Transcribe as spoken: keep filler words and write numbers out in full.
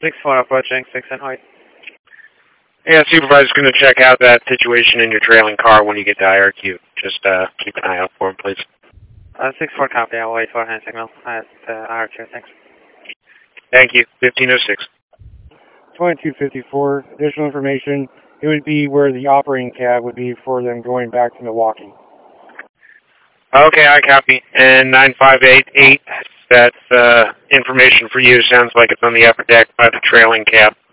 six four approaching, six and height. Yeah, supervisor's going to check out that situation in your trailing car when you get to I R Q. Just uh, keep an eye out for him, please. Uh, six four copy, I'll wait for hand signal at uh, I R Q, thanks. Thank you, fifteen oh six. twenty-two fifty-four, additional information, it would be where the operating cab would be for them going back to Milwaukee. Okay, I copy. And nine five eight eight, that's uh, information for you. Sounds like it's on the upper deck by the trailing cab.